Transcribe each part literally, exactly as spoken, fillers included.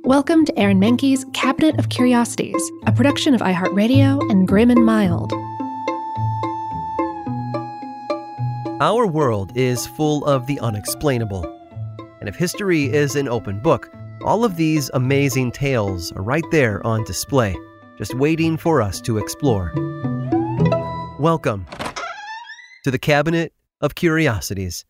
Welcome to Aaron Mahnke's Cabinet of Curiosities, a production of iHeartRadio and Grim and Mild. Our world is full of the unexplainable. And if history is an open book, all of these amazing tales are right there on display, just waiting for us to explore. Welcome to the Cabinet of Curiosities.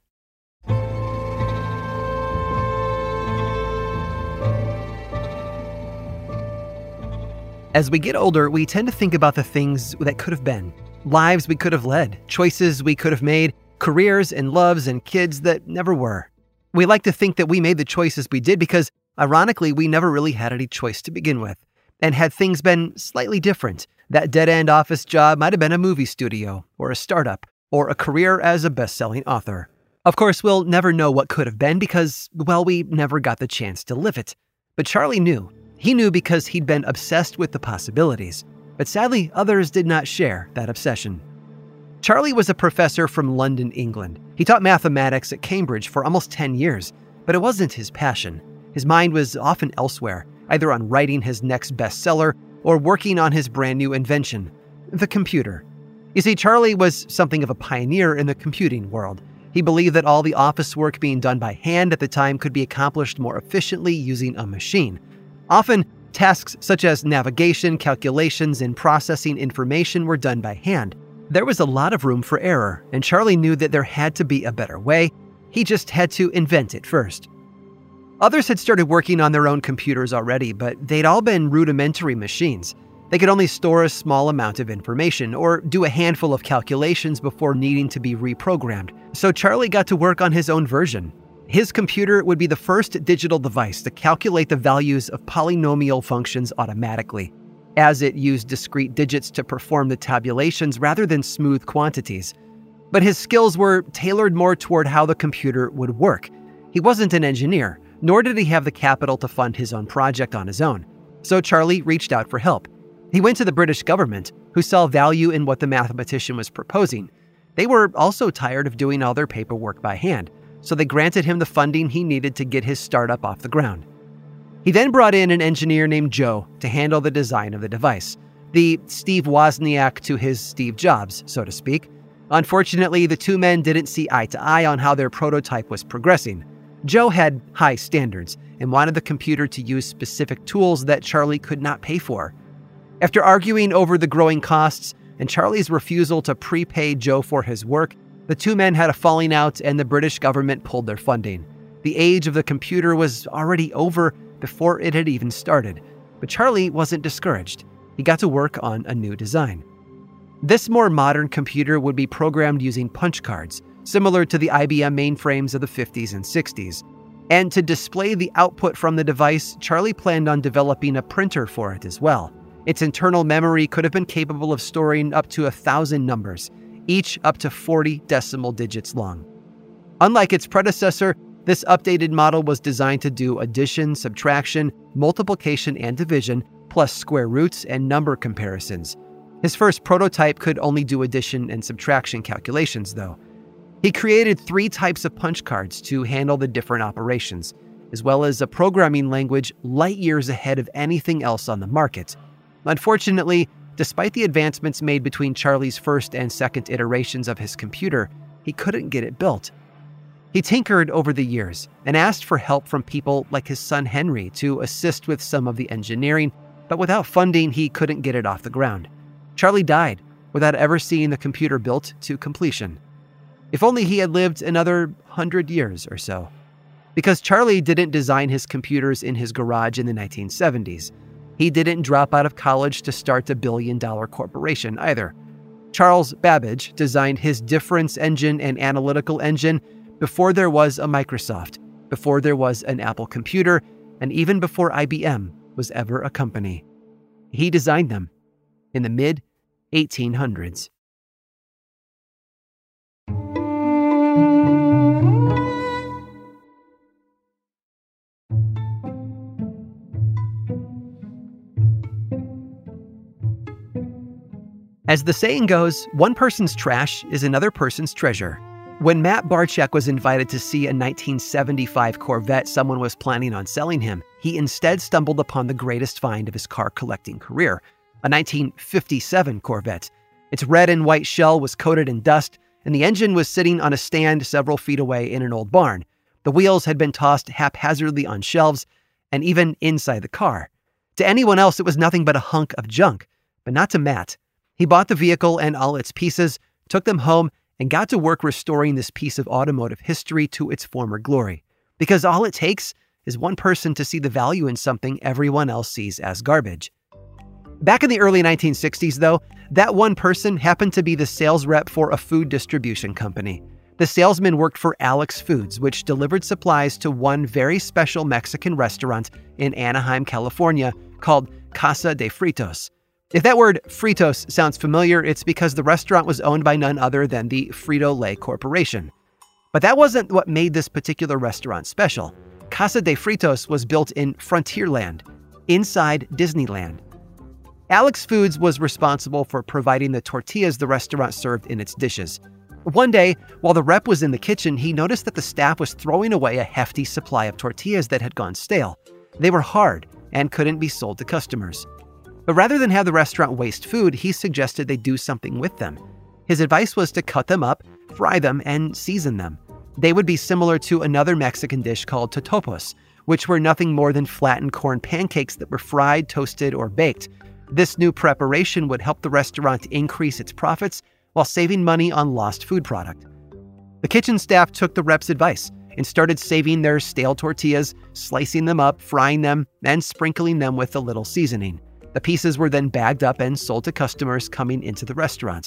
As we get older, we tend to think about the things that could have been, lives we could have led, choices we could have made, careers and loves and kids that never were. We like to think that we made the choices we did because, ironically, we never really had any choice to begin with. And had things been slightly different, that dead-end office job might have been a movie studio, or a startup, or a career as a best-selling author. Of course, we'll never know what could have been because, well, we never got the chance to live it. But Charlie knew. He knew because he'd been obsessed with the possibilities. But sadly, others did not share that obsession. Charlie was a professor from London, England. He taught mathematics at Cambridge for almost ten years, but it wasn't his passion. His mind was often elsewhere, either on writing his next bestseller or working on his brand new invention, the computer. You see, Charlie was something of a pioneer in the computing world. He believed that all the office work being done by hand at the time could be accomplished more efficiently using a machine. Often, tasks such as navigation, calculations, and processing information were done by hand. There was a lot of room for error, and Charlie knew that there had to be a better way. He just had to invent it first. Others had started working on their own computers already, but they'd all been rudimentary machines. They could only store a small amount of information or do a handful of calculations before needing to be reprogrammed. So Charlie got to work on his own version. His computer would be the first digital device to calculate the values of polynomial functions automatically, as it used discrete digits to perform the tabulations rather than smooth quantities. But his skills were tailored more toward how the computer would work. He wasn't an engineer, nor did he have the capital to fund his own project on his own. So Charlie reached out for help. He went to the British government, who saw value in what the mathematician was proposing. They were also tired of doing all their paperwork by hand, so they granted him the funding he needed to get his startup off the ground. He then brought in an engineer named Joe to handle the design of the device, the Steve Wozniak to his Steve Jobs, so to speak. Unfortunately, the two men didn't see eye to eye on how their prototype was progressing. Joe had high standards and wanted the computer to use specific tools that Charlie could not pay for. After arguing over the growing costs and Charlie's refusal to prepay Joe for his work, the two men had a falling out and the British government pulled their funding. The age of the computer was already over before it had even started, but Charlie wasn't discouraged. He got to work on a new design. This more modern computer would be programmed using punch cards, similar to the I B M mainframes of the fifties and sixties. And to display the output from the device, Charlie planned on developing a printer for it as well. Its internal memory could have been capable of storing up to a thousand numbers, each up to forty decimal digits long. Unlike its predecessor, this updated model was designed to do addition, subtraction, multiplication, and division, plus square roots and number comparisons. His first prototype could only do addition and subtraction calculations, though. He created three types of punch cards to handle the different operations, as well as a programming language light years ahead of anything else on the market. Unfortunately, despite the advancements made between Charlie's first and second iterations of his computer, he couldn't get it built. He tinkered over the years and asked for help from people like his son Henry to assist with some of the engineering, but without funding, he couldn't get it off the ground. Charlie died without ever seeing the computer built to completion. If only he had lived another hundred years or so. Because Charlie didn't design his computers in his garage in the nineteen seventies. He didn't drop out of college to start a billion-dollar corporation either. Charles Babbage designed his difference engine and analytical engine before there was a Microsoft, before there was an Apple computer, and even before I B M was ever a company. He designed them in the mid eighteen hundreds. As the saying goes, one person's trash is another person's treasure. When Matt Barchek was invited to see a nineteen seventy-five Corvette someone was planning on selling him, he instead stumbled upon the greatest find of his car collecting career, a nineteen fifty-seven Corvette. Its red and white shell was coated in dust, and the engine was sitting on a stand several feet away in an old barn. The wheels had been tossed haphazardly on shelves, and even inside the car. To anyone else, it was nothing but a hunk of junk, but not to Matt. He bought the vehicle and all its pieces, took them home, and got to work restoring this piece of automotive history to its former glory. Because all it takes is one person to see the value in something everyone else sees as garbage. Back in the early nineteen sixties, though, that one person happened to be the sales rep for a food distribution company. The salesman worked for Alex Foods, which delivered supplies to one very special Mexican restaurant in Anaheim, California, called Casa de Fritos. If that word Fritos sounds familiar, it's because the restaurant was owned by none other than the Frito-Lay Corporation. But that wasn't what made this particular restaurant special. Casa de Fritos was built in Frontierland, inside Disneyland. Alex Foods was responsible for providing the tortillas the restaurant served in its dishes. One day, while the rep was in the kitchen, he noticed that the staff was throwing away a hefty supply of tortillas that had gone stale. They were hard and couldn't be sold to customers. But rather than have the restaurant waste food, he suggested they do something with them. His advice was to cut them up, fry them, and season them. They would be similar to another Mexican dish called totopos, which were nothing more than flattened corn pancakes that were fried, toasted, or baked. This new preparation would help the restaurant increase its profits while saving money on lost food product. The kitchen staff took the rep's advice and started saving their stale tortillas, slicing them up, frying them, and sprinkling them with a little seasoning. The pieces were then bagged up and sold to customers coming into the restaurant.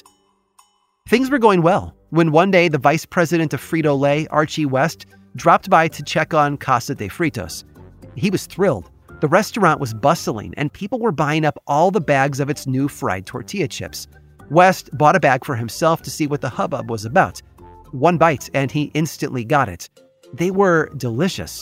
Things were going well when one day the vice president of Frito-Lay, Archie West, dropped by to check on Casa de Fritos. He was thrilled. The restaurant was bustling and people were buying up all the bags of its new fried tortilla chips. West bought a bag for himself to see what the hubbub was about. One bite and he instantly got it. They were delicious.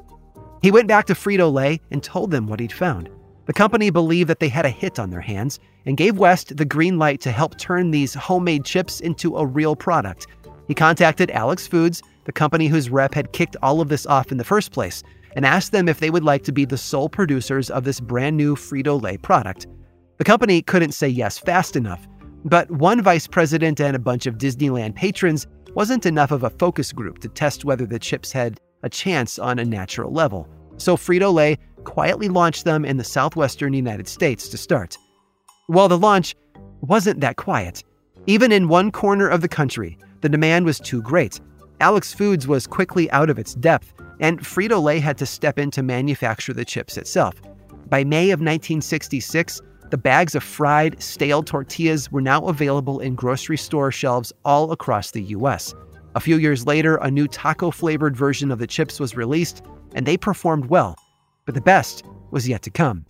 He went back to Frito-Lay and told them what he'd found. The company believed that they had a hit on their hands and gave West the green light to help turn these homemade chips into a real product. He contacted Alex Foods, the company whose rep had kicked all of this off in the first place, and asked them if they would like to be the sole producers of this brand new Frito-Lay product. The company couldn't say yes fast enough, but one vice president and a bunch of Disneyland patrons wasn't enough of a focus group to test whether the chips had a chance on a natural level. So Frito-Lay quietly launched them in the southwestern United States to start. Well, the launch wasn't that quiet. Even in one corner of the country, the demand was too great. Alex Foods was quickly out of its depth, and Frito-Lay had to step in to manufacture the chips itself. By May of nineteen sixty-six, the bags of fried, stale tortillas were now available in grocery store shelves all across the U S. A few years later, a new taco-flavored version of the chips was released, and they performed well. But the best was yet to come.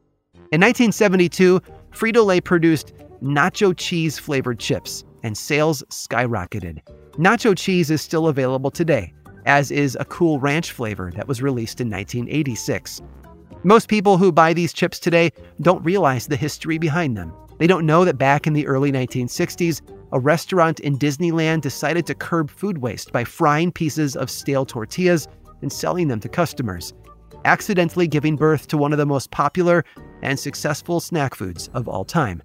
In nineteen seventy-two, Frito-Lay produced nacho cheese-flavored chips, and sales skyrocketed. Nacho cheese is still available today, as is a Cool Ranch flavor that was released in nineteen eighty-six. Most people who buy these chips today don't realize the history behind them. They don't know that back in the early nineteen sixties, a restaurant in Disneyland decided to curb food waste by frying pieces of stale tortillas and selling them to customers, accidentally giving birth to one of the most popular and successful snack foods of all time,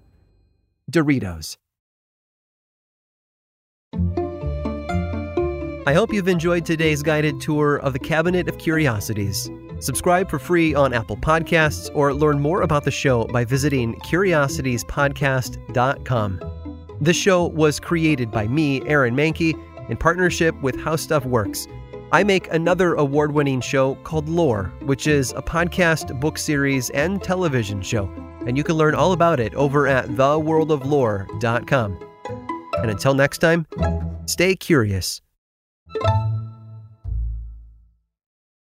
Doritos. I hope you've enjoyed today's guided tour of the Cabinet of Curiosities. Subscribe for free on Apple Podcasts or learn more about the show by visiting curiosities podcast dot com. This show was created by me, Aaron Mahnke, in partnership with How Stuff Works. I make another award-winning show called Lore, which is a podcast, book series, and television show, and you can learn all about it over at the world of lore dot com. And until next time, stay curious. you